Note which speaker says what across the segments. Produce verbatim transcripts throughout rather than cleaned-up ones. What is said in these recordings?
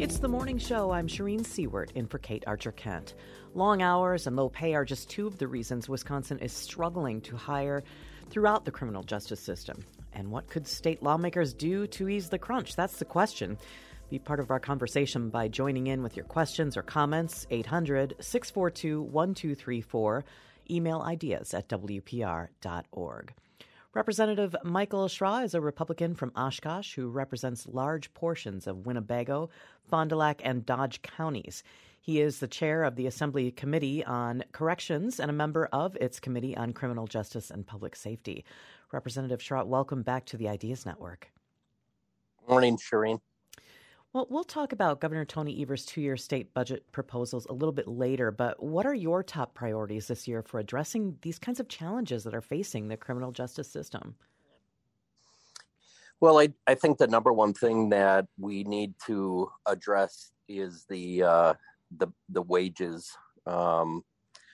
Speaker 1: It's the morning show. I'm Shireen Seward in for Kate Archer-Kent. Long hours and low pay are just two of the reasons Wisconsin is struggling to hire throughout the criminal justice system. And what could state lawmakers do to ease the crunch? That's the question. Be part of our conversation by joining in with your questions or comments. eight hundred, six four two, one two three four. Email ideas at w p r dot org. Representative Michael Schra is a Republican from Oshkosh who represents large portions of Winnebago, Fond du Lac, and Dodge counties. He is the chair of the Assembly Committee on Corrections and a member of its Committee on Criminal Justice and Public Safety. Representative Schra, welcome back to the Ideas Network.
Speaker 2: Morning, Shireen.
Speaker 1: Well, we'll talk about Governor Tony Evers' two-year state budget proposals a little bit later, but what are your top priorities this year for addressing these kinds of challenges that are facing the criminal justice system?
Speaker 2: Well, I, I think the number one thing that we need to address is the uh, the, the wages um,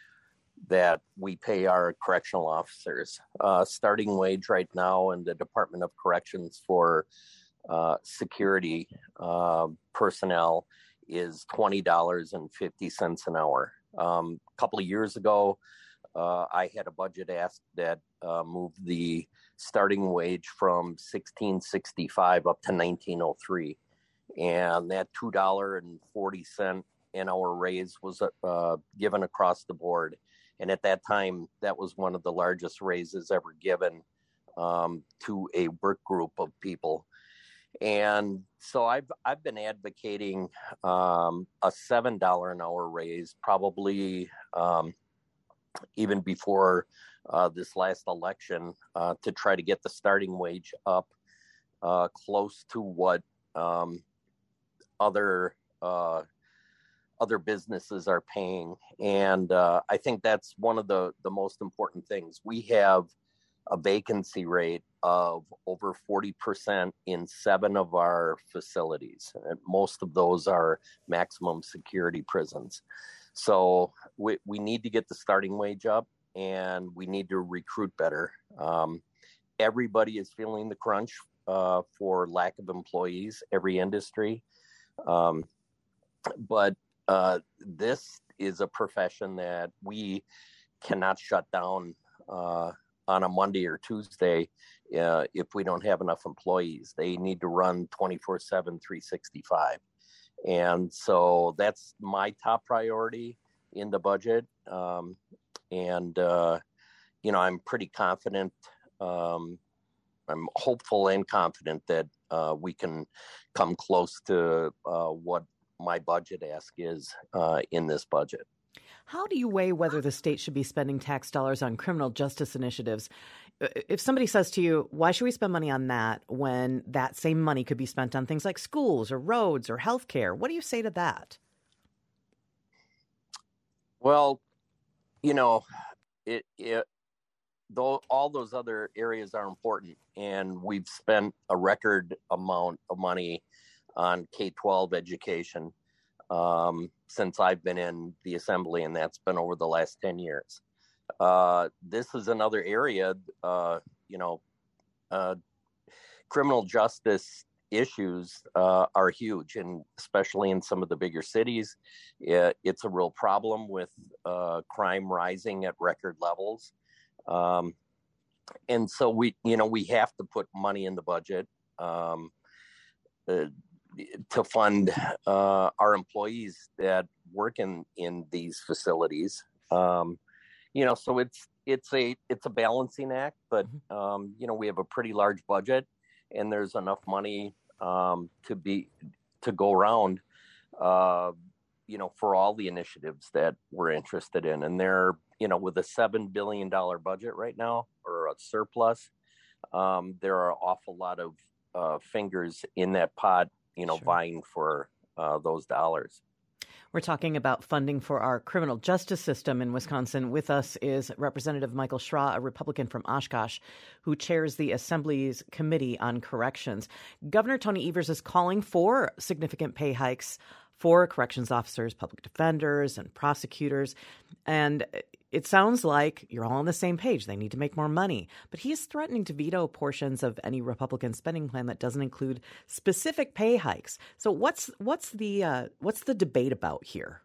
Speaker 2: that we pay our correctional officers. Uh, starting wage right now in the Department of Corrections for Uh, security uh, personnel is twenty dollars and fifty cents an hour. Um, a couple of years ago, uh, I had a budget ask that uh, moved the starting wage from sixteen sixty-five up to nineteen oh three, and that two dollars and forty cents an hour raise was uh, given across the board. And at that time, that was one of the largest raises ever given um, to a work group of people. And so I've I've been advocating um, a seven dollars an hour raise, probably um, even before uh, this last election, uh, to try to get the starting wage up uh, close to what um, other uh, other businesses are paying. And uh, I think that's one of the, the most important things. We have a vacancy rate of over forty percent in seven of our facilities. And most of those are maximum security prisons. So we, we need to get the starting wage up, and we need to recruit better. Um, everybody is feeling the crunch uh, for lack of employees, every industry. Um, but uh, this is a profession that we cannot shut down uh, on a Monday or Tuesday uh, if we don't have enough employees. They need to run twenty-four seven, three sixty-five. And so that's my top priority in the budget. Um, and, uh, you know, I'm pretty confident. Um, I'm hopeful and confident that uh, we can come close to uh, what my budget ask is uh, in this budget.
Speaker 1: How do you weigh whether the state should be spending tax dollars on criminal justice initiatives? If somebody says to you, why should we spend money on that when that same money could be spent on things like schools or roads or healthcare? What do you say to that?
Speaker 2: Well, you know, it, it though all those other areas are important, and we've spent a record amount of money on K twelve education um, since I've been in the assembly, and that's been over the last ten years. Uh, this is another area, uh, you know, uh, criminal justice issues uh, are huge, and especially in some of the bigger cities, it, it's a real problem with uh, crime rising at record levels. Um, and so we, you know, we have to put money in the budget um, uh, to fund uh, our employees that work in, in these facilities. Um, you know, so it's it's a it's a balancing act, but um, you know, we have a pretty large budget, and there's enough money um, to be to go around, uh, you know, for all the initiatives that we're interested in. And they're, you know, with a seven billion dollars budget right now, or a surplus, um, there are an awful lot of uh, fingers in that pot, you know, sure, vying for uh, those dollars.
Speaker 1: We're talking about funding for our criminal justice system in Wisconsin. With us is Representative Michael Schra, a Republican from Oshkosh, who chairs the Assembly's Committee on Corrections. Governor Tony Evers is calling for significant pay hikes for corrections officers, public defenders, and prosecutors. And it sounds like you're all on the same page. They need to make more money. But he is threatening to veto portions of any Republican spending plan that doesn't include specific pay hikes. So what's what's the uh, what's the debate about here?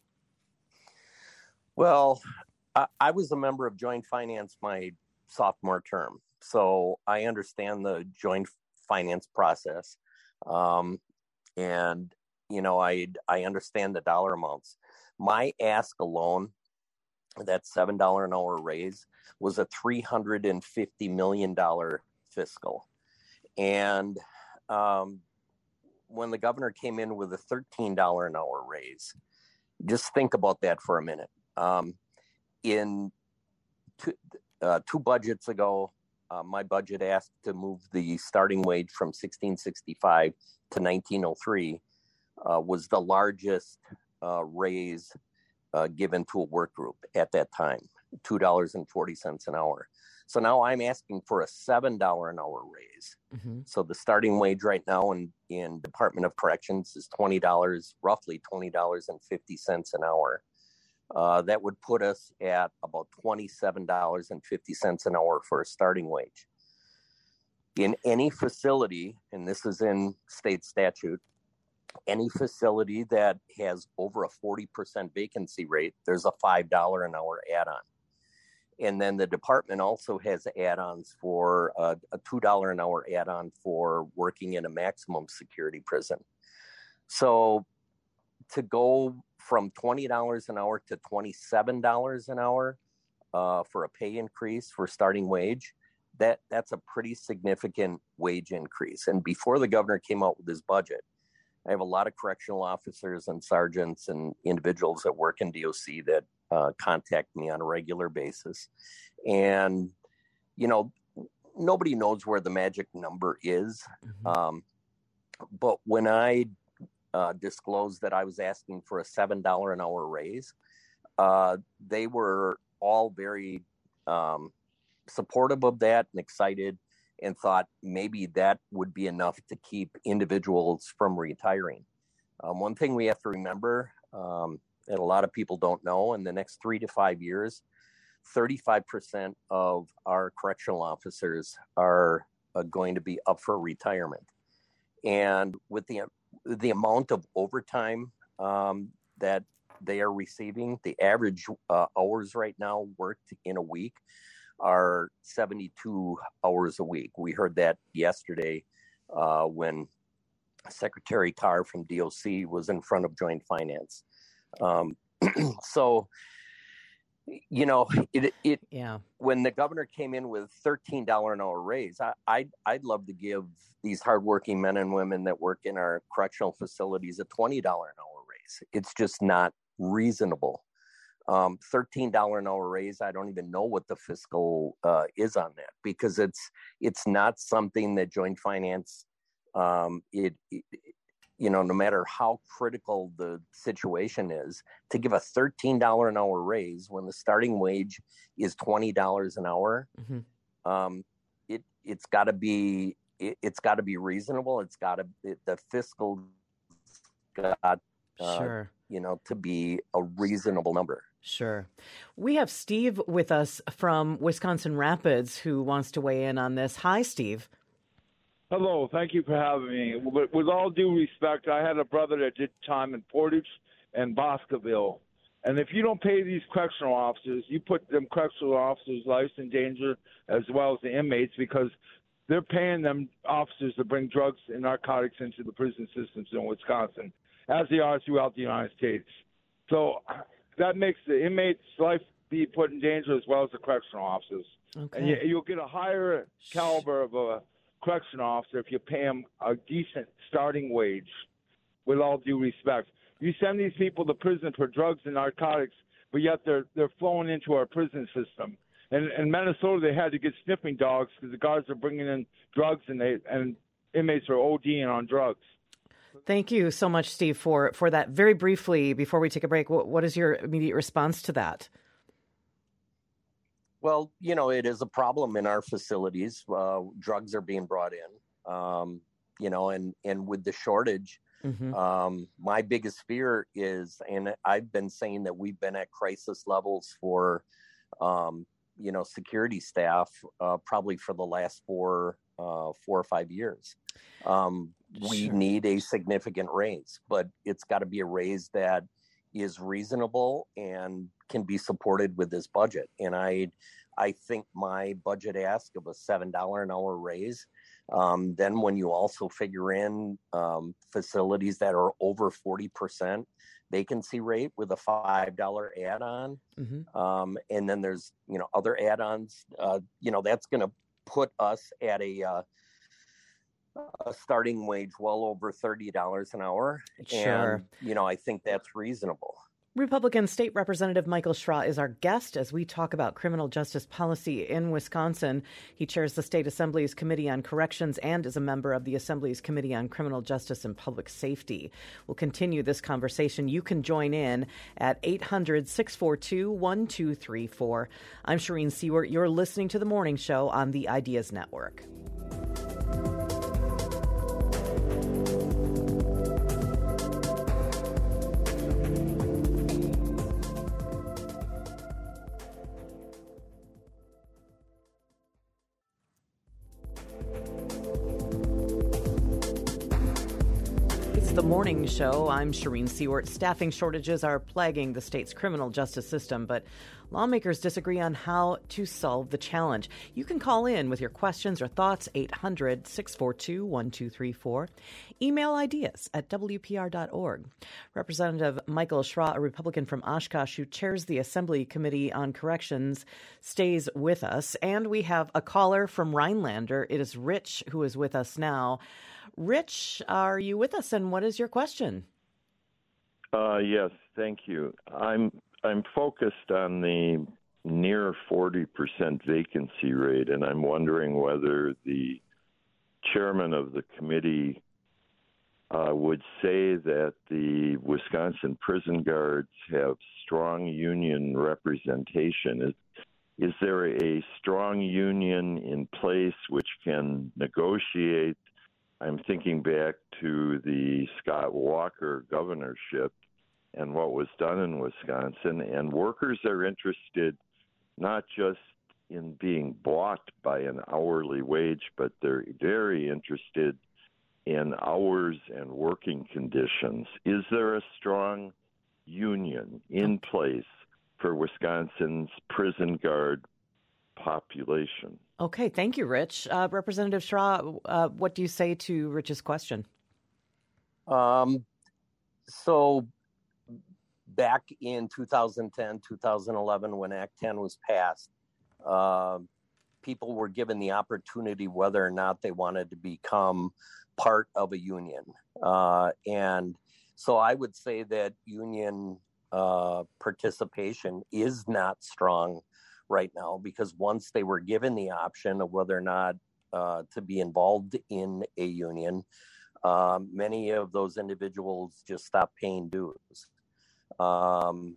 Speaker 2: Well, I, I was a member of Joint Finance my sophomore term, so I understand the Joint Finance process, um, and you know I I understand the dollar amounts. My ask alone, that seven dollars an hour raise, was a three hundred fifty million dollars fiscal. And um, when the governor came in with a thirteen dollars an hour raise, just think about that for a minute. Um, in two, uh, two budgets ago, uh, my budget asked to move the starting wage from sixteen sixty-five to nineteen oh three, uh, was the largest uh, raise Uh, given to a work group at that time, two dollars and forty cents an hour. So now I'm asking for a seven dollars an hour raise. Mm-hmm. So the starting wage right now in, in Department of Corrections is twenty dollars, roughly twenty dollars and fifty cents an hour. Uh, that would put us at about twenty-seven dollars and fifty cents an hour for a starting wage. In any facility, and this is in state statute, any facility that has over a forty percent vacancy rate, there's a five dollars an hour add-on. And then the department also has add-ons for uh, a two dollars an hour add-on for working in a maximum security prison. So to go from twenty dollars an hour to twenty-seven dollars an hour uh, for a pay increase for starting wage, that that's a pretty significant wage increase. And before the governor came out with his budget, I have a lot of correctional officers and sergeants and individuals that work in D O C that uh, contact me on a regular basis. And, you know, nobody knows where the magic number is. Mm-hmm. Um, but when I uh, disclosed that I was asking for a seven dollars an hour raise, uh, they were all very um, supportive of that and excited, and thought maybe that would be enough to keep individuals from retiring. Um, one thing we have to remember um, that a lot of people don't know, in the next three to five years, thirty-five percent of our correctional officers are uh, going to be up for retirement. And with the, the amount of overtime um, that they are receiving, the average uh, hours right now worked in a week are seventy-two hours a week. We heard that yesterday uh, when Secretary Carr from D O C was in front of Joint Finance. Um, so, you know, it, it yeah. When the governor came in with thirteen dollars an hour raise, I, I'd, I'd love to give these hardworking men and women that work in our correctional facilities a twenty dollars an hour raise. It's just not reasonable. Um, thirteen dollars an hour raise, I don't even know what the fiscal uh, is on that, because it's it's not something that Joint Finance, um, it, it, you know, no matter how critical the situation is, to give a thirteen dollars an hour raise when the starting wage is twenty dollars an hour, mm-hmm. um, it, it's got to be it, it's got to be reasonable. It's got to it, the fiscal got uh, sure. you know, to be a reasonable number.
Speaker 1: Sure. We have Steve with us from Wisconsin Rapids who wants to weigh in on this. Hi, Steve.
Speaker 3: Hello. Thank you for having me. With, with all due respect, I had a brother that did time in Portage and Boscoville. And if you don't pay these correctional officers, you put them correctional officers' lives in danger as well as the inmates, because they're paying them officers to bring drugs and narcotics into the prison systems in Wisconsin, as they are throughout the United States. So that makes the inmate's life be put in danger as well as the correctional officers. Okay. And you, you'll get a higher caliber of a correctional officer if you pay them a decent starting wage, with all due respect. You send these people to prison for drugs and narcotics, but yet they're they're flowing into our prison system. And in Minnesota, they had to get sniffing dogs because the guards are bringing in drugs, and they and inmates are ODing on drugs.
Speaker 1: Thank you so much, Steve, for, for that. Very briefly, before we take a break, what, what is your immediate response to that?
Speaker 2: Well, you know, it is a problem in our facilities. Uh, drugs are being brought in, um, you know, and, and with the shortage,
Speaker 1: Mm-hmm.
Speaker 2: Um, my biggest fear is, and I've been saying that we've been at crisis levels for, um, you know, security staff, uh, probably for the last four, uh, four or five years. Um, we
Speaker 1: Sure.
Speaker 2: need a significant raise, but it's got to be a raise that is reasonable and can be supported with this budget. And I, I think my budget ask of a seven dollars an hour raise, um, then when you also figure in um, facilities that are over forty percent vacancy rate with a five dollars add-on,
Speaker 1: Mm-hmm.
Speaker 2: um, and then there's, you know, other add-ons, uh, you know, that's going to put us at a, uh, a starting wage well over thirty dollars an hour.
Speaker 1: Sure.
Speaker 2: And, you know, I think that's reasonable.
Speaker 1: Republican State Representative Michael Schra is our guest as we talk about criminal justice policy in Wisconsin. He chairs the State Assembly's Committee on Corrections and is a member of the Assembly's Committee on Criminal Justice and Public Safety. We'll continue this conversation. You can join in at eight hundred, six four two, one two three four. I'm Shireen Seward. You're listening to The Morning Show on the Ideas Network. The Morning Show. I'm Shireen Seward. Staffing shortages are plaguing the state's criminal justice system, but lawmakers disagree on how to solve the challenge. You can call in with your questions or thoughts, eight hundred, six four two, one two three four. Email ideas at W P R dot org. Representative Michael Schra, a Republican from Oshkosh who chairs the Assembly Committee on Corrections, stays with us. And we have a caller from Rhinelander. It is Rich who is with us now. Rich, are you with us, and what is your question?
Speaker 4: Uh, yes, thank you. I'm I'm focused on the near forty percent vacancy rate, and I'm wondering whether the chairman of the committee uh, would say that the Wisconsin prison guards have strong union representation. Is, is there a strong union in place which can negotiate? I'm thinking back to the Scott Walker governorship and what was done in Wisconsin, and workers are interested not just in being bought by an hourly wage, but they're very interested in hours and working conditions. Is there a strong union in place for Wisconsin's prison guard population?
Speaker 1: Okay, thank you, Rich. Uh, Representative Schra, uh, what do you say to Rich's question?
Speaker 2: Um, so back in two thousand ten, two thousand eleven, when Act ten was passed, uh, people were given the opportunity whether or not they wanted to become part of a union. Uh, and so I would say that union uh, participation is not strong right now, because once they were given the option of whether or not uh, to be involved in a union, uh, many of those individuals just stopped paying dues. Um,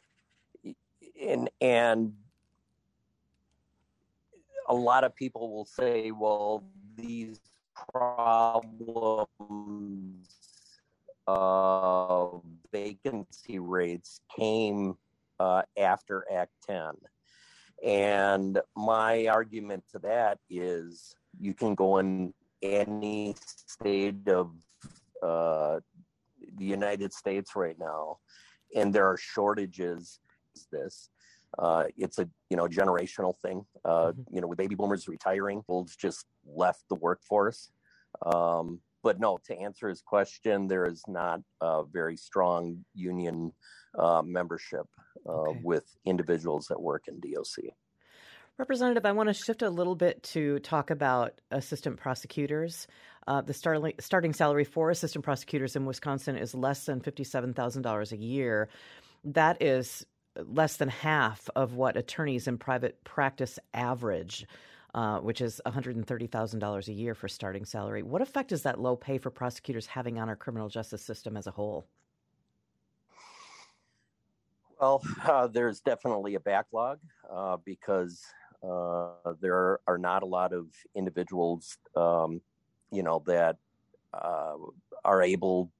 Speaker 2: and, and a lot of people will say, well, these problems of vacancy rates came uh, after Act ten. And my argument to that is you can go in any state of uh, the United States right now, and there are shortages. This uh, it's a you know generational thing. Uh, mm-hmm. You know, with baby boomers retiring, people just left the workforce. Um, but no, to answer his question, there is not a very strong union uh, membership uh, okay. with individuals that work in D O C.
Speaker 1: Representative, I want to shift a little bit to talk about assistant prosecutors. Uh, the starting starting salary for assistant prosecutors in Wisconsin is less than fifty-seven thousand dollars a year. That is less than half of what attorneys in private practice average, uh, which is one hundred thirty thousand dollars a year for starting salary. What effect is that low pay for prosecutors having on our criminal justice system as a whole?
Speaker 2: Well, uh, there's definitely a backlog uh, because uh, there are not a lot of individuals, um, you know, that uh, are able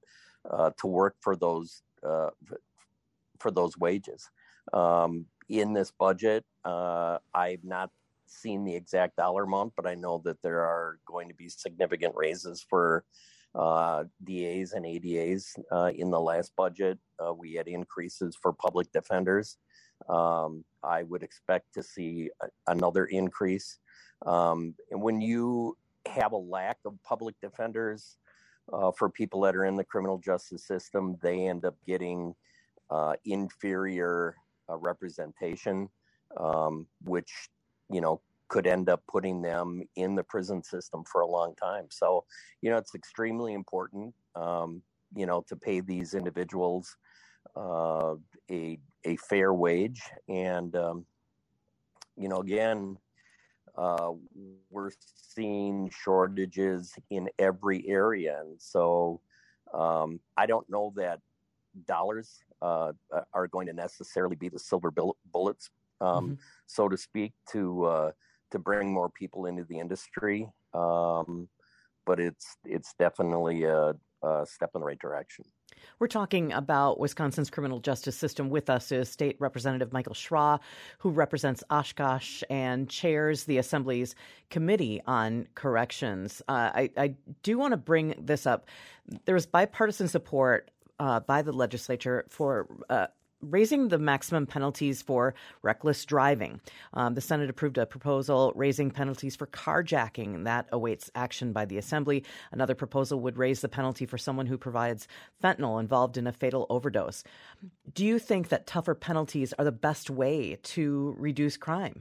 Speaker 2: uh, to work for those uh, for those wages. Um, in this budget, uh, I've not seen the exact dollar amount, but I know that there are going to be significant raises for uh, D As and A D As. Uh, in the last budget, uh, we had increases for public defenders. Um, I would expect to see a, another increase. Um, and when you have a lack of public defenders uh, for people that are in the criminal justice system, they end up getting uh, inferior uh, representation, um, which, you know, could end up putting them in the prison system for a long time. So, you know, it's extremely important, um, you know, to pay these individuals uh, a a fair wage. And, um, you know, again, uh, we're seeing shortages in every area. And so um, I don't know that dollars uh, are going to necessarily be the silver bullets, um, mm-hmm. so to speak, to uh, to bring more people into the industry. Um, but it's it's definitely a, a step in the right direction.
Speaker 1: We're talking about Wisconsin's criminal justice system. With us is State Representative Michael Schra, who represents Oshkosh and chairs the Assembly's Committee on Corrections. Uh, I, I do want to bring this up. There's bipartisan support uh, by the legislature for uh, raising the maximum penalties for reckless driving. Um, the Senate approved a proposal raising penalties for carjacking. That awaits action by the Assembly. Another proposal would raise the penalty for someone who provides fentanyl involved in a fatal overdose. Do you think that tougher penalties are the best way to reduce crime?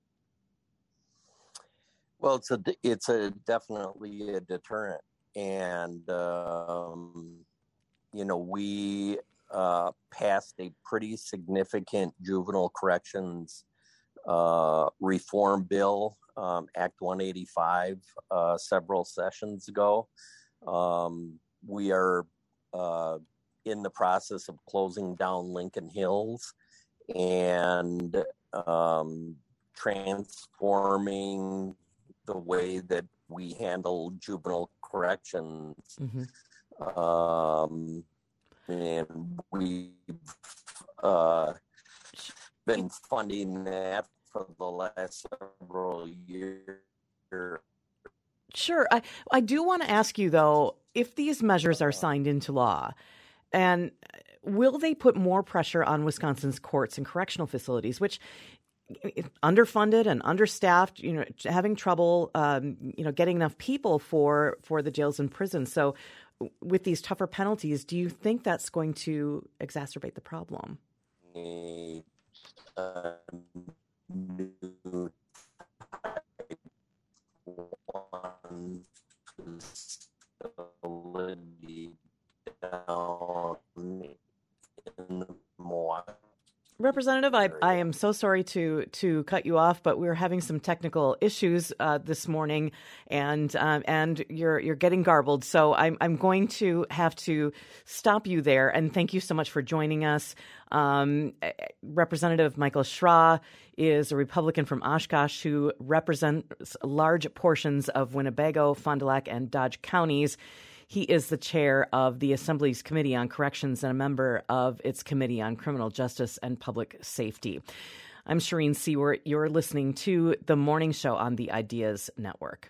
Speaker 2: Well, it's a it's a definitely a deterrent, and um, you know we. Uh, passed a pretty significant juvenile corrections uh, reform bill, um, Act one eighty-five, uh, several sessions ago. Um, we are uh, in the process of closing down Lincoln Hills and um, transforming the way that we handle juvenile corrections. Mm-hmm. Um, And we've uh, been funding that for the last several years.
Speaker 1: Sure. I, I do want to ask you, though, if these measures are signed into law, and will they put more pressure on Wisconsin's courts and correctional facilities, which underfunded and understaffed, you know, having trouble, um, you know, getting enough people for, for the jails and prisons. So with these tougher penalties, do you think that's going to exacerbate the problem?
Speaker 2: A, uh, new type one facility down in Milwaukee.
Speaker 1: Representative, I, I am so sorry to to cut you off, but we're having some technical issues uh, this morning, and um, and you're you're getting garbled. So I'm I'm going to have to stop you there. And thank you so much for joining us. Um, Representative Michael Schra is a Republican from Oshkosh who represents large portions of Winnebago, Fond du Lac, and Dodge counties. He is the chair of the Assembly's Committee on Corrections and a member of its Committee on Criminal Justice and Public Safety. I'm Shireen Seward. You're listening to The Morning Show on the Ideas Network.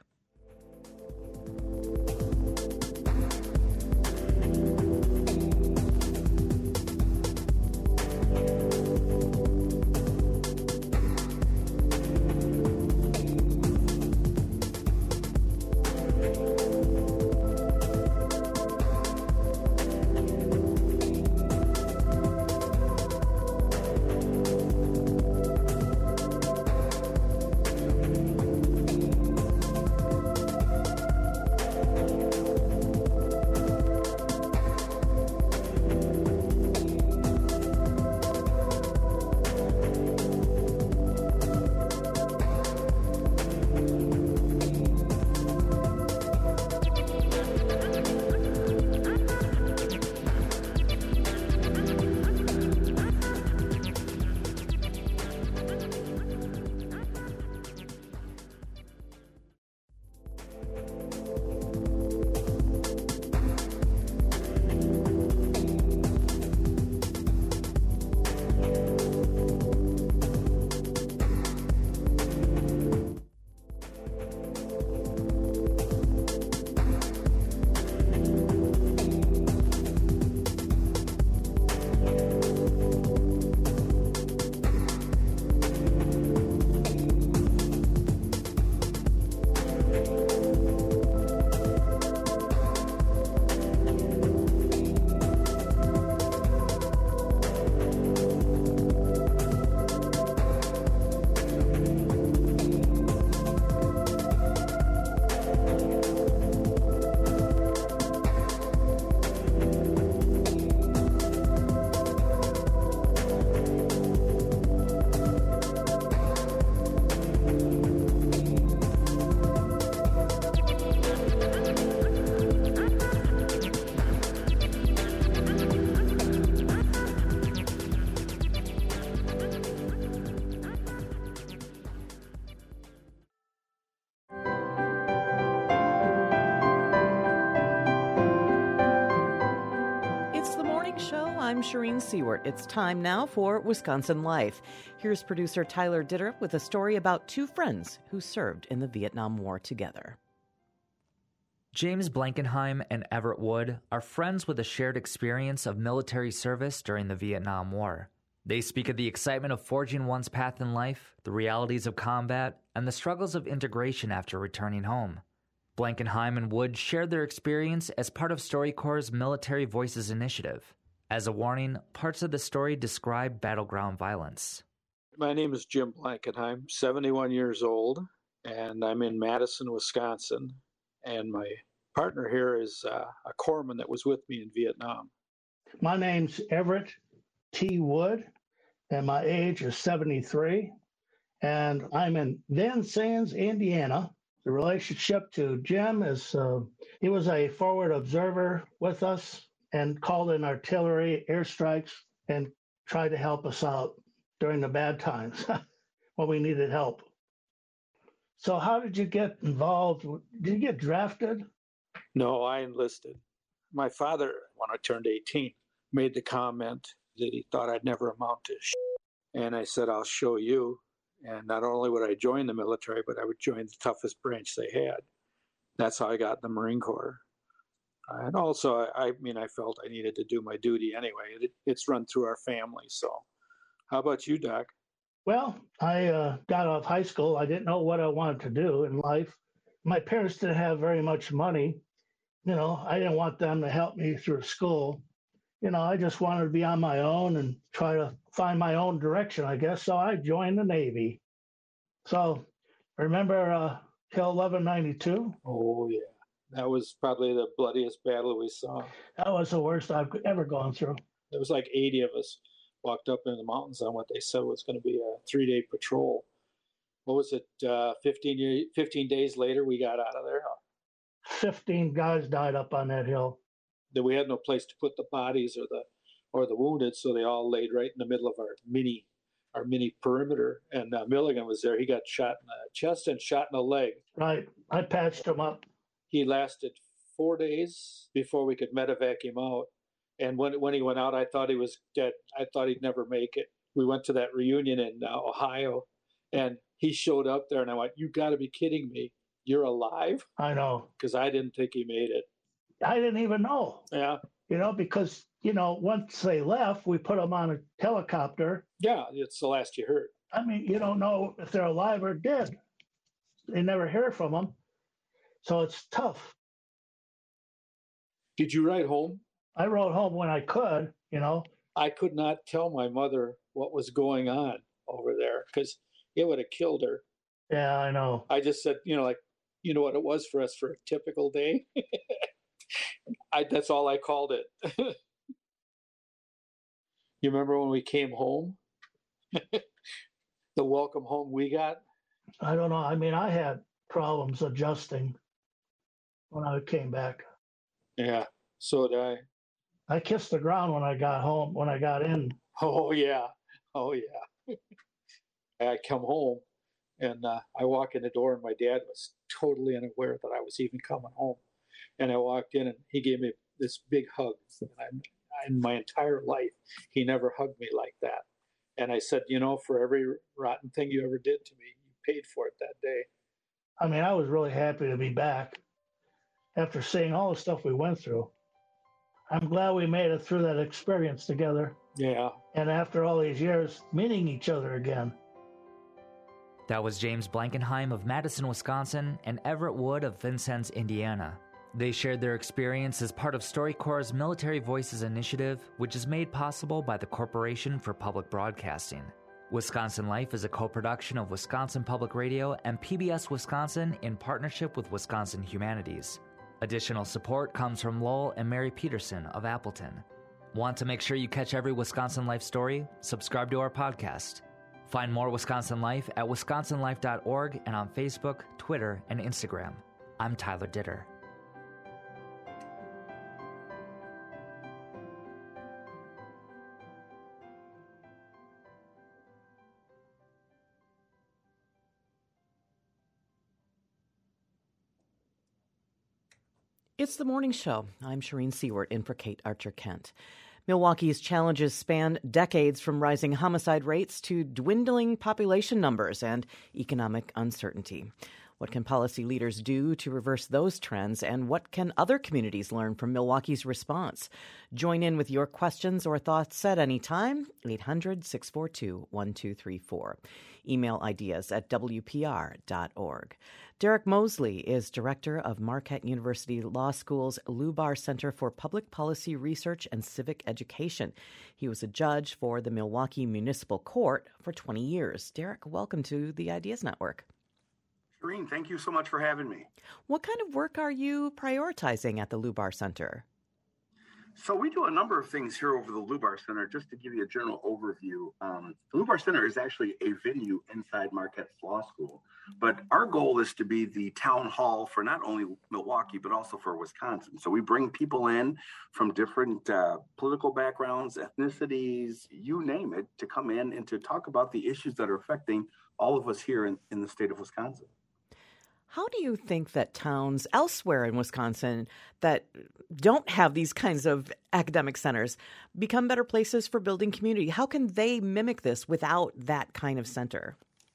Speaker 1: I'm Shireen Seward. It's time now for Wisconsin Life. Here's producer Tyler Ditter with a story about two friends who served in the Vietnam War together.
Speaker 5: James Blankenheim and Everett Wood are friends with a shared experience of military service during the Vietnam War. They speak of the excitement of forging one's path in life, the realities of combat, and the struggles of integration after returning home. Blankenheim and Wood shared their experience as part of StoryCorps' Military Voices initiative. As a warning, parts of the story describe battleground violence.
Speaker 6: My name is Jim Blankenheim, seventy-one years old, and I'm in Madison, Wisconsin. And my partner here is uh, a corpsman that was with me in Vietnam.
Speaker 7: My name's Everett T. Wood, and my age is seventy-three, and I'm in Vincennes, Indiana. The relationship to Jim is uh, he was a forward observer with us and called in artillery airstrikes and tried to help us out during the bad times when we needed help. So how did you get involved? Did you get drafted?
Speaker 6: No, I enlisted. My father, when I turned eighteen, made the comment that he thought I'd never amount to shit. And I said, I'll show you. And not only would I join the military, but I would join the toughest branch they had. That's how I got in the Marine Corps. And also, I, I mean, I felt I needed to do my duty anyway. It, it's run through our family. So how about you, Doc?
Speaker 7: Well, I uh, got off high school. I didn't know what I wanted to do in life. My parents didn't have very much money. You know, I didn't want them to help me through school. You know, I just wanted to be on my own and try to find my own direction, I guess. So I joined the Navy. So remember uh, Hill eleven ninety-two?
Speaker 6: Oh, yeah. That was probably the bloodiest battle we saw.
Speaker 7: That was the worst I've ever gone through.
Speaker 6: There was like eighty of us walked up into the mountains on what they said was going to be a three-day patrol. What was it, uh, fifteen, fifteen days later we got out of there?
Speaker 7: fifteen guys died up on that hill.
Speaker 6: That we had no place to put the bodies or the or the wounded, so they all laid right in the middle of our mini our mini perimeter. And uh, Milligan was there. He got shot in the chest and shot in the leg.
Speaker 7: Right. I patched him up.
Speaker 6: He lasted four days before we could medevac him out. And when when he went out, I thought he was dead. I thought he'd never make it. We went to that reunion in uh, Ohio, and he showed up there, and I went, "You got to be kidding me! You're alive?"
Speaker 7: I know.
Speaker 6: Because I didn't think he made it.
Speaker 7: I didn't even know.
Speaker 6: Yeah.
Speaker 7: You know, because, you know, once they left, we put them on a helicopter.
Speaker 6: Yeah, it's the last you heard.
Speaker 7: I mean, you don't know if they're alive or dead. They never hear from them. So it's tough.
Speaker 6: Did you ride home?
Speaker 7: I rode home when I could, you know.
Speaker 6: I could not tell my mother what was going on over there because it would have killed her.
Speaker 7: Yeah, I know.
Speaker 6: I just said, you know, like, you know what it was for us for a typical day? I, that's all I called it. You remember when we came home? The welcome home we got?
Speaker 7: I don't know. I mean, I had problems adjusting when I came back.
Speaker 6: Yeah, so did I.
Speaker 7: I kissed the ground when I got home, when I got in.
Speaker 6: Oh, yeah. Oh, yeah. I come home, and uh, I walk in the door, and my dad was totally unaware that I was even coming home. And I walked in, and he gave me this big hug. And I, in my entire life, he never hugged me like that. And I said, you know, for every rotten thing you ever did to me, you paid for it that day.
Speaker 7: I mean, I was really happy to be back after seeing all the stuff we went through. I'm glad we made it through that experience together.
Speaker 6: Yeah.
Speaker 7: And after all these years, meeting each other again.
Speaker 5: That was James Blankenheim of Madison, Wisconsin, and Everett Wood of Vincennes, Indiana. They shared their experience as part of StoryCorps' Military Voices initiative, which is made possible by the Corporation for Public Broadcasting. Wisconsin Life is a co-production of Wisconsin Public Radio and P B S Wisconsin in partnership with Wisconsin Humanities. Additional support comes from Lowell and Mary Peterson of Appleton. Want to make sure you catch every Wisconsin Life story? Subscribe to our podcast. Find more Wisconsin Life at wisconsin life dot org and on Facebook, Twitter, and Instagram. I'm Tyler Ditter.
Speaker 1: It's the morning show. I'm Shireen Seward in for Kate Archer-Kent. Milwaukee's challenges span decades, from rising homicide rates to dwindling population numbers and economic uncertainty. What can policy leaders do to reverse those trends, and what can other communities learn from Milwaukee's response? Join in with your questions or thoughts at any time, eight hundred, six four two, one two three four. Email ideas at w p r dot org. Derek Mosley is director of Marquette University Law School's Lubar Center for Public Policy Research and Civic Education. He was a judge for the Milwaukee Municipal Court for twenty years. Derek, welcome to the Ideas Network.
Speaker 8: Shireen, thank you so much for having me.
Speaker 1: What kind of work are you prioritizing at the Lubar Center?
Speaker 8: So we do a number of things here over the Lubar Center. Just to give you a general overview, um, the Lubar Center is actually a venue inside Marquette's Law School. But our goal is to be the town hall for not only Milwaukee, but also for Wisconsin. So we bring people in from different uh, political backgrounds, ethnicities, you name it, to come in and to talk about the issues that are affecting all of us here in, in the state of Wisconsin.
Speaker 1: How do you think that towns elsewhere in Wisconsin that don't have these kinds of academic centers become better places for building community? How can they mimic this without that kind of center?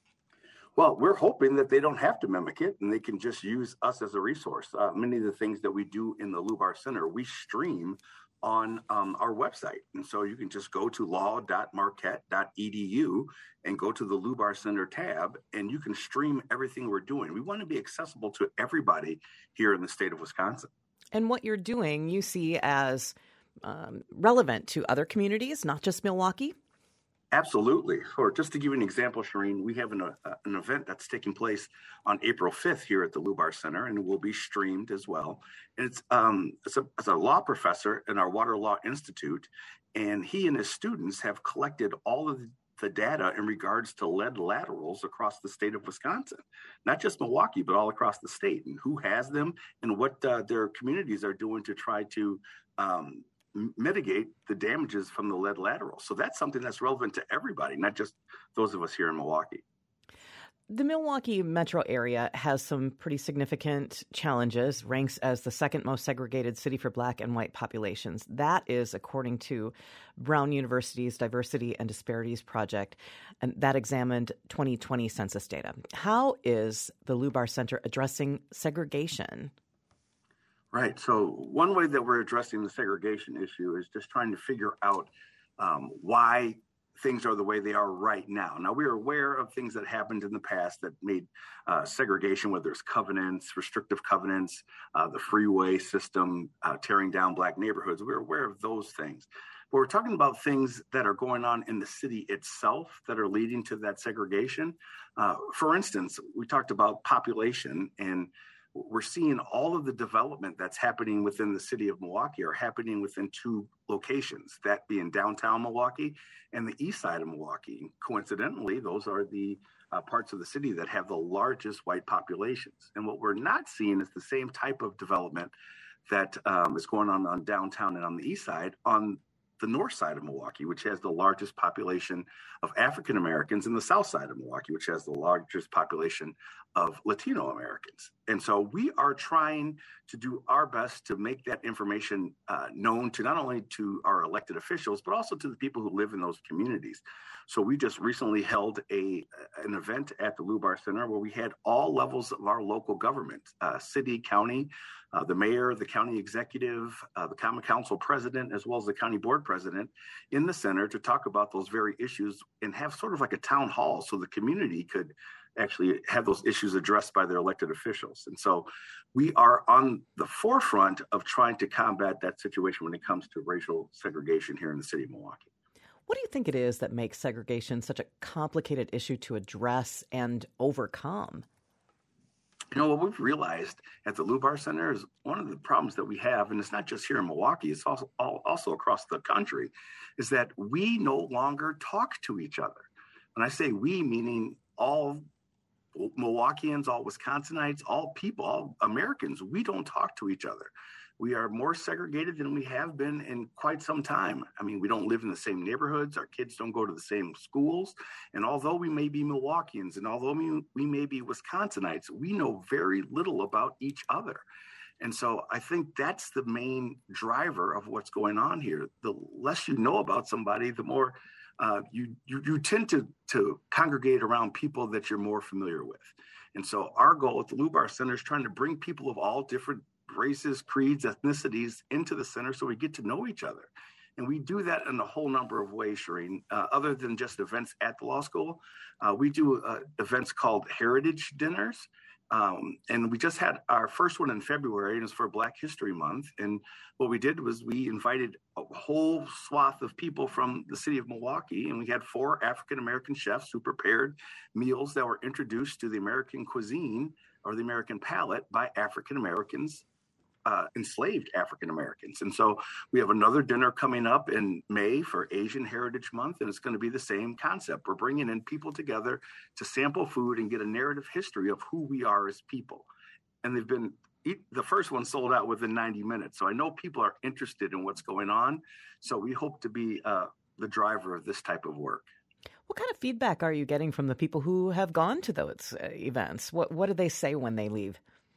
Speaker 8: Well, we're hoping that they don't have to mimic it and they can just use us as a resource. Uh, many of the things that we do in the Lubar Center, we stream on um, our website. And so you can just go to law dot marquette dot e d u and go to the Lubar Center tab, and you can stream everything we're doing. We want to be accessible to everybody here in the state of Wisconsin.
Speaker 1: And what you're doing, you see as um, relevant to other communities, not just Milwaukee?
Speaker 8: Absolutely. Or just to give you an example, Shireen, we have an, uh, an event that's taking place on April fifth here at the Lubar Center, and it will be streamed as well. And it's, um, it's, a, it's a law professor in our Water Law Institute, and he and his students have collected all of the data in regards to lead laterals across the state of Wisconsin, not just Milwaukee, but all across the state, and who has them and what uh, their communities are doing to try to um, mitigate the damages from the lead lateral. So that's something that's relevant to everybody, not just those of us here in Milwaukee.
Speaker 1: The Milwaukee metro area has some pretty significant challenges, ranks as the second most segregated city for Black and white populations. That is according to Brown University's Diversity and Disparities Project, and that examined twenty twenty census data. How is the Lubar Center addressing segregation?
Speaker 8: Right. So one way that we're addressing the segregation issue is just trying to figure out um, why things are the way they are right now. Now, we are aware of things that happened in the past that made uh, segregation, whether it's covenants, restrictive covenants, uh, the freeway system, uh, tearing down Black neighborhoods. We're aware of those things. But we're talking about things that are going on in the city itself that are leading to that segregation. Uh, for instance, we talked about population, and we're seeing all of the development that's happening within the city of Milwaukee are happening within two locations, that being downtown Milwaukee and the east side of Milwaukee. Coincidentally, those are the uh, parts of the city that have the largest white populations. And what we're not seeing is the same type of development that um, is going on on downtown and on the east side on the north side of Milwaukee, which has the largest population of African Americans, and the south side of Milwaukee, which has the largest population of Latino Americans. And so we are trying to do our best to make that information uh, known to not only to our elected officials, but also to the people who live in those communities. So we just recently held a an event at the Lubar Center where we had all levels of our local government, uh, city, county, uh, the mayor, the county executive, uh, the common council president, as well as the county board president in the center to talk about those very issues and have sort of like a town hall so the community could actually have those issues addressed by their elected officials. And so we are on the forefront of trying to combat that situation when it comes to racial segregation here in the city of Milwaukee.
Speaker 1: What do you think it is that makes segregation such a complicated issue to address and overcome?
Speaker 8: You know, what we've realized at the Lubar Center is one of the problems that we have, and it's not just here in Milwaukee, it's also also across the country, is that we no longer talk to each other. When I say we, meaning all Milwaukeeans, all Wisconsinites, all people, all Americans, we don't talk to each other. We are more segregated than we have been in quite some time. I mean, we don't live in the same neighborhoods. Our kids don't go to the same schools. And although we may be Milwaukeeans and although we, we may be Wisconsinites, we know very little about each other. And so I think that's the main driver of what's going on here. The less you know about somebody, the more uh, you, you you tend to to congregate around people that you're more familiar with. And so our goal at the Lubar Center is trying to bring people of all different races, creeds, ethnicities into the center so we get to know each other. And we do that in a whole number of ways, Shireen, uh, other than just events at the law school. Uh, we do uh, events called heritage dinners. Um, and we just had our first one in February, and it's for Black History Month. And what we did was we invited a whole swath of people from the city of Milwaukee, and we had four African-American chefs who prepared meals that were introduced to the American cuisine or the American palate by African-Americans, uh, enslaved African-Americans. And so we have another dinner coming up in May for Asian Heritage Month, and it's going to be the same concept. We're bringing in people together to sample food and get a narrative history of who we are as people. And they've been, the first one sold out within ninety minutes. So I know people are interested in what's going on. So we hope to be uh, the driver of this type of work.
Speaker 1: What kind of feedback are you getting from the people who have gone to those uh, events? What, what do they say when they leave?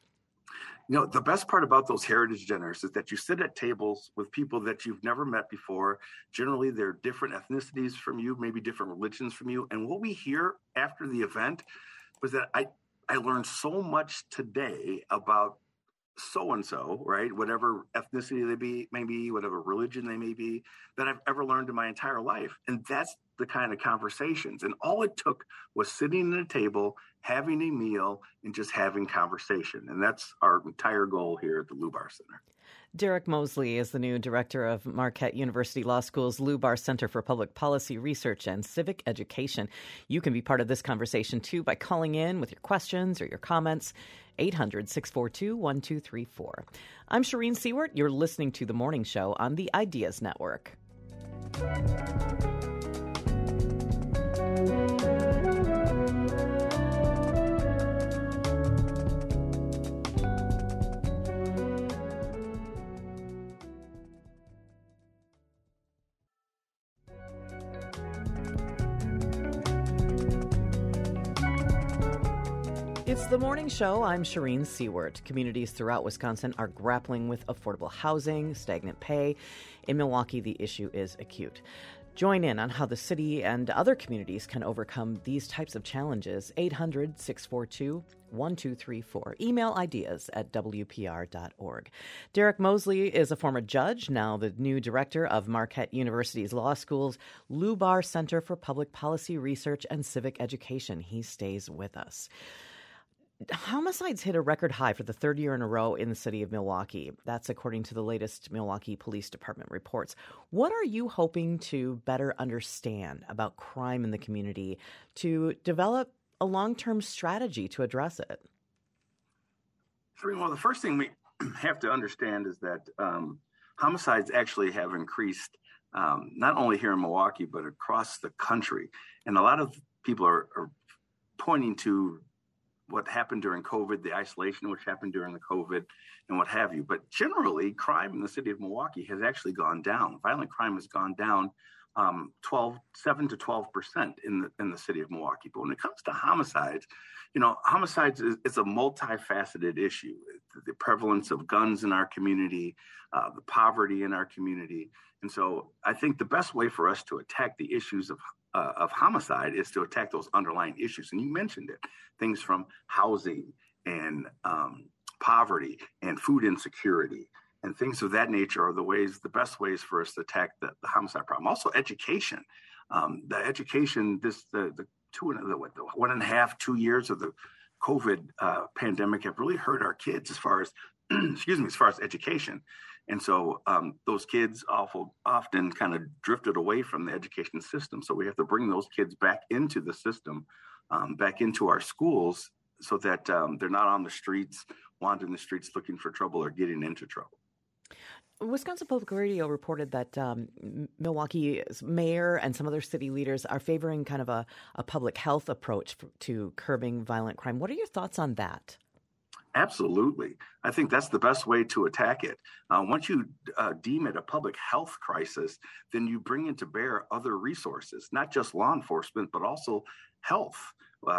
Speaker 8: You know, the best part about those heritage dinners is that you sit at tables with people that you've never met before. Generally, they're different ethnicities from you, maybe different religions from you. And what we hear after the event was that I, I learned so much today about so-and-so, right? Whatever ethnicity they be, maybe, whatever religion they may be, that I've ever learned in my entire life. And that's the kind of conversations. And all it took was sitting at a table, having a meal, and just having conversation. And that's our entire goal here at the Lubar Center.
Speaker 1: Derek Mosley is the new director of Marquette University Law School's Lubar Center for Public Policy Research and Civic Education. You can be part of this conversation, too, by calling in with your questions or your comments. eight hundred, six four two, one two three four. I'm Shireen Seward. You're listening to The Morning Show on the Ideas Network. It's The Morning Show. I'm Shireen Seward. Communities throughout Wisconsin are grappling with affordable housing, stagnant pay. In Milwaukee, the issue is acute. Join in on how the city and other communities can overcome these types of challenges. eight hundred, six four two, one two three four. Email ideas at w p r dot org. Derek Mosley is a former judge, now the new director of Marquette University's Law School's Lubar Center for Public Policy Research and Civic Education. He stays with us. Homicides hit a record high for the third year in a row in the city of Milwaukee. That's according to the latest Milwaukee Police Department reports. What are you hoping to better understand about crime in the community to develop a long-term strategy to address it?
Speaker 8: Well, the first thing we have to understand is that um, homicides actually have increased um, not only here in Milwaukee, but across the country. And a lot of people are, are pointing to what happened during COVID, the isolation which happened during the COVID, and what have you. But generally, crime in the city of Milwaukee has actually gone down. Violent crime has gone down um, twelve, seven to twelve percent in the in the city of Milwaukee. But when it comes to homicides, you know, homicides is, is a multifaceted issue. The prevalence of guns in our community, uh, the poverty in our community. And so I think the best way for us to attack the issues of Uh, of homicide is to attack those underlying issues. And you mentioned it, things from housing and um, poverty and food insecurity and things of that nature are the ways, the best ways for us to attack the, the homicide problem. Also education, um, the education, this, the, the two and the, what, the one and a half, two years of the COVID uh, pandemic have really hurt our kids as far as, excuse me, as far as education. And so um, those kids awful, often kind of drifted away from the education system. So we have to bring those kids back into the system, um, back into our schools so that um, they're not on the streets, wandering the streets looking for trouble or getting into trouble.
Speaker 1: Wisconsin Public Radio reported that um, Milwaukee's mayor and some other city leaders are favoring kind of a, a public health approach for, to curbing violent crime. What are your thoughts on that?
Speaker 8: Absolutely. I think that's the best way to attack it. Uh, once you uh, deem it a public health crisis, then you bring into bear other resources, not just law enforcement, but also health. Um,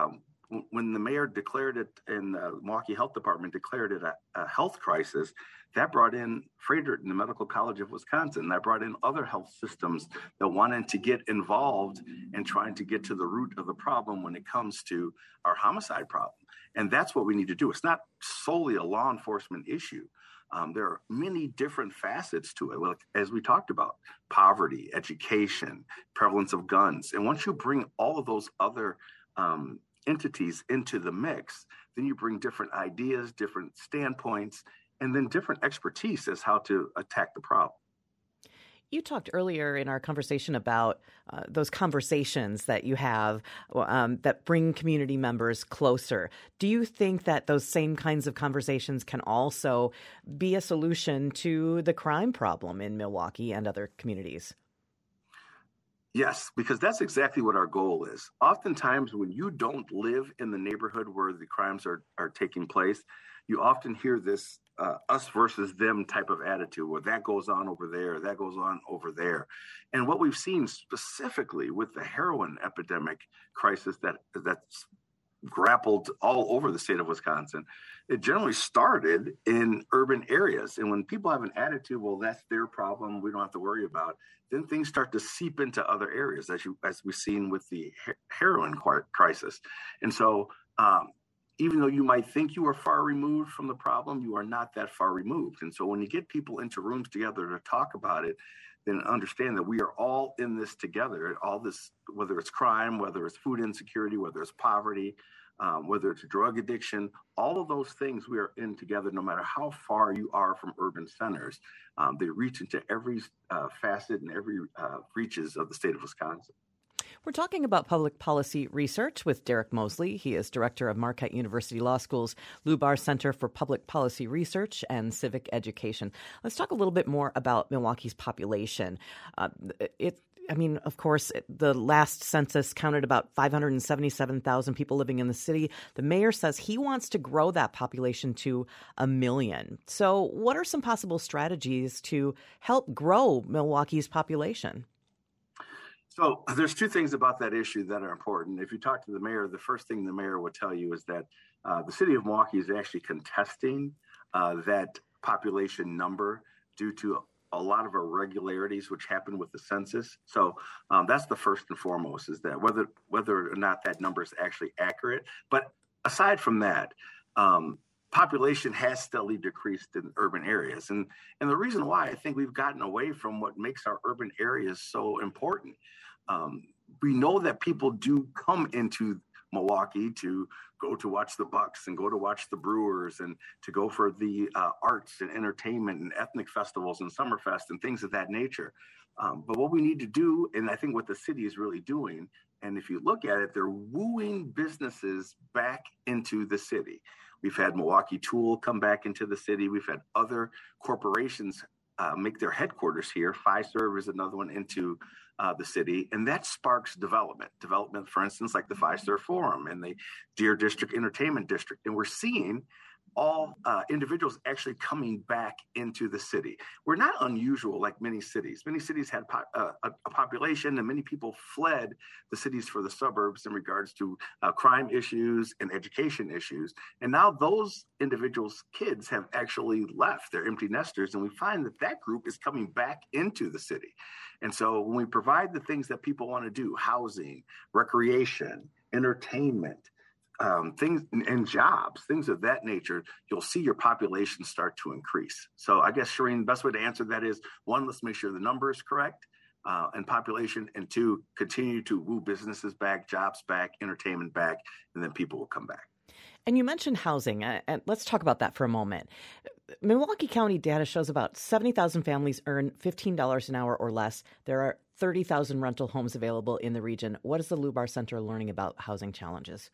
Speaker 8: when the mayor declared it and the Milwaukee Health Department declared it a, a health crisis, that brought in Frederick and the Medical College of Wisconsin. That brought in other health systems that wanted to get involved in trying to get to the root of the problem when it comes to our homicide problem. And that's what we need to do. It's not solely a law enforcement issue. Um, there are many different facets to it, like, as we talked about, poverty, education, prevalence of guns. And once you bring all of those other um, entities into the mix, then you bring different ideas, different standpoints, and then different expertise as how to attack the problem.
Speaker 1: You talked earlier in our conversation about uh, those conversations that you have um, that bring community members closer. Do you think that those same kinds of conversations can also be a solution to the crime problem in Milwaukee and other communities?
Speaker 8: Yes, because that's exactly what our goal is. Oftentimes, when you don't live in the neighborhood where the crimes are, are taking place, you often hear this uh, us versus them type of attitude, where that goes on over there, that goes on over there. And what we've seen specifically with the heroin epidemic crisis that that's grappled all over the state of Wisconsin, it generally started in urban areas. And when people have an attitude, well, that's their problem, we don't have to worry about it, then things start to seep into other areas, as you as we've seen with the heroin crisis. And so um, even though you might think you are far removed from the problem, you are not that far removed. And so when you get people into rooms together to talk about it, then understand that we are all in this together. All this, whether it's crime, whether it's food insecurity, whether it's poverty, um, whether it's drug addiction, all of those things we are in together, no matter how far you are from urban centers. Um, they reach into every uh, facet and every uh, reaches of the state of Wisconsin.
Speaker 1: We're talking about public policy research with Derek Mosley. He is director of Marquette University Law School's Lubar Center for Public Policy Research and Civic Education. Let's talk a little bit more about Milwaukee's population. Uh, it, I mean, of course, the last census counted about five hundred seventy-seven thousand people living in the city. The mayor says he wants to grow that population to a million. So what are some possible strategies to help grow Milwaukee's population?
Speaker 8: So there's two things about that issue that are important. If you talk to the mayor, the first thing the mayor would tell you is that uh, the city of Milwaukee is actually contesting uh, that population number due to a lot of irregularities which happened with the census. So um, that's the first and foremost, is that whether whether or not that number is actually accurate. But aside from that, um, population has steadily decreased in urban areas. And, and the reason why I think we've gotten away from what makes our urban areas so important. Um, we know that people do come into Milwaukee to go to watch the Bucks and go to watch the Brewers and to go for the uh, arts and entertainment and ethnic festivals and Summerfest and things of that nature. Um, but what we need to do, and I think what the city is really doing, and if you look at it, they're wooing businesses back into the city. We've had Milwaukee Tool come back into the city. We've had other corporations uh, make their headquarters here. Fiserv is another one into uh, the city, and that sparks development. Development, for instance, like the Fiserv Forum and the Deer District Entertainment District. And we're seeing all uh, individuals actually coming back into the city. We're not unusual like many cities. Many cities had po- uh, a, a population, and many people fled the cities for the suburbs in regards to uh, crime issues and education issues. And now those individuals' kids have actually left. They're empty nesters, and we find that that group is coming back into the city. And so when we provide the things that people want to do, housing, recreation, entertainment, Um, things and jobs, things of that nature, you'll see your population start to increase. So I guess, Shireen, the best way to answer that is, one, let's make sure the number is correct uh, and population, and two, continue to woo businesses back, jobs back, entertainment back, and then people will come back.
Speaker 1: And you mentioned housing, uh, and let's talk about that for a moment. Milwaukee County data shows about seventy thousand families earn fifteen dollars an hour or less. There are thirty thousand rental homes available in the region. What is the Lubar Center learning about housing challenges?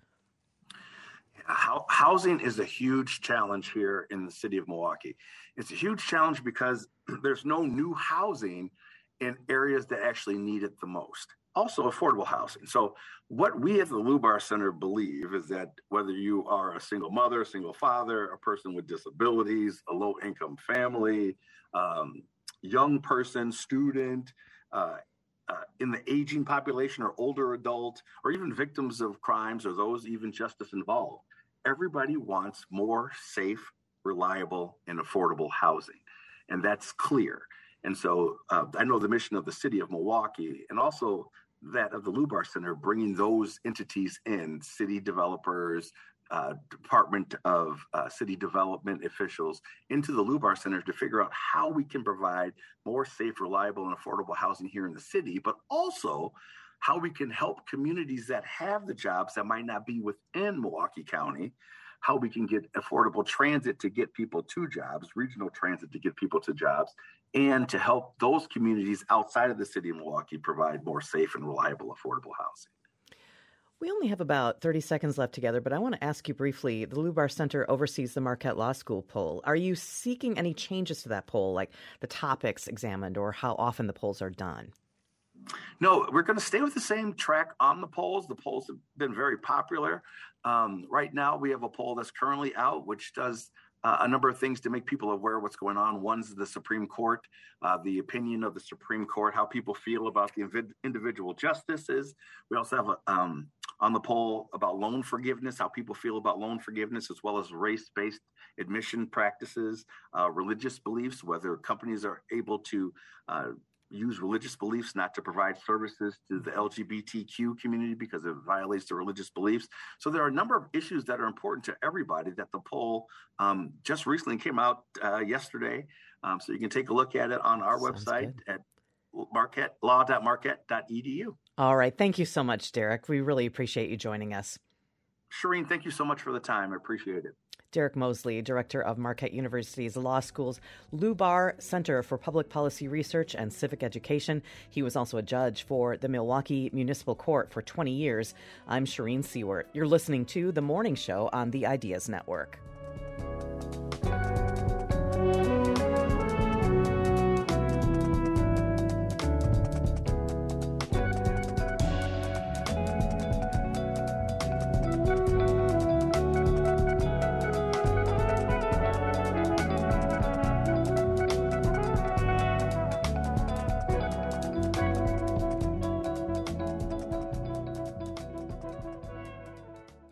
Speaker 8: How, housing is a huge challenge here in the city of Milwaukee. It's a huge challenge because there's no new housing in areas that actually need it the most. Also, affordable housing. So what we at the Lubar Center believe is that whether you are a single mother, a single father, a person with disabilities, a low-income family, um, young person, student, uh, uh, in the aging population or older adult or even victims of crimes or those even justice involved. Everybody wants more safe, reliable, and affordable housing. And that's clear. And so uh, I know the mission of the city of Milwaukee and also that of the Lubar Center, bringing those entities in, city developers, uh, Department of uh, City Development officials, into the Lubar Center to figure out how we can provide more safe, reliable, and affordable housing here in the city, but also how we can help communities that have the jobs that might not be within Milwaukee County, how we can get affordable transit to get people to jobs, regional transit to get people to jobs, and to help those communities outside of the city of Milwaukee provide more safe and reliable, affordable housing.
Speaker 1: We only have about thirty seconds left together, but I want to ask you briefly. The Lubar Center oversees the Marquette Law School poll. Are you seeking any changes to that poll, like the topics examined or how often the polls are done?
Speaker 8: No, we're going to stay with the same track on the polls. The polls have been very popular. Um, right now, we have a poll that's currently out, which does uh, a number of things to make people aware of what's going on. One's the Supreme Court, uh, the opinion of the Supreme Court, how people feel about the inv- individual justices. We also have a, um, on the poll about loan forgiveness, how people feel about loan forgiveness, as well as race-based admission practices, uh, religious beliefs, whether companies are able to uh, use religious beliefs not to provide services to the L G B T Q community because it violates their religious beliefs. So there are a number of issues that are important to everybody that the poll um, just recently came out uh, yesterday. Um, so you can take a look at it on our Sounds website good. at marquette law dot marquette dot e d u.
Speaker 1: All right. Thank you so much, Derek. We really appreciate you joining us.
Speaker 8: Shireen, thank you so much for the time. I appreciate it.
Speaker 1: Derek Mosley, director of Marquette University's Law School's Lubar Center for Public Policy Research and Civic Education. He was also a judge for the Milwaukee Municipal Court for twenty years. I'm Shireen Seward. You're listening to The Morning Show on the Ideas Network.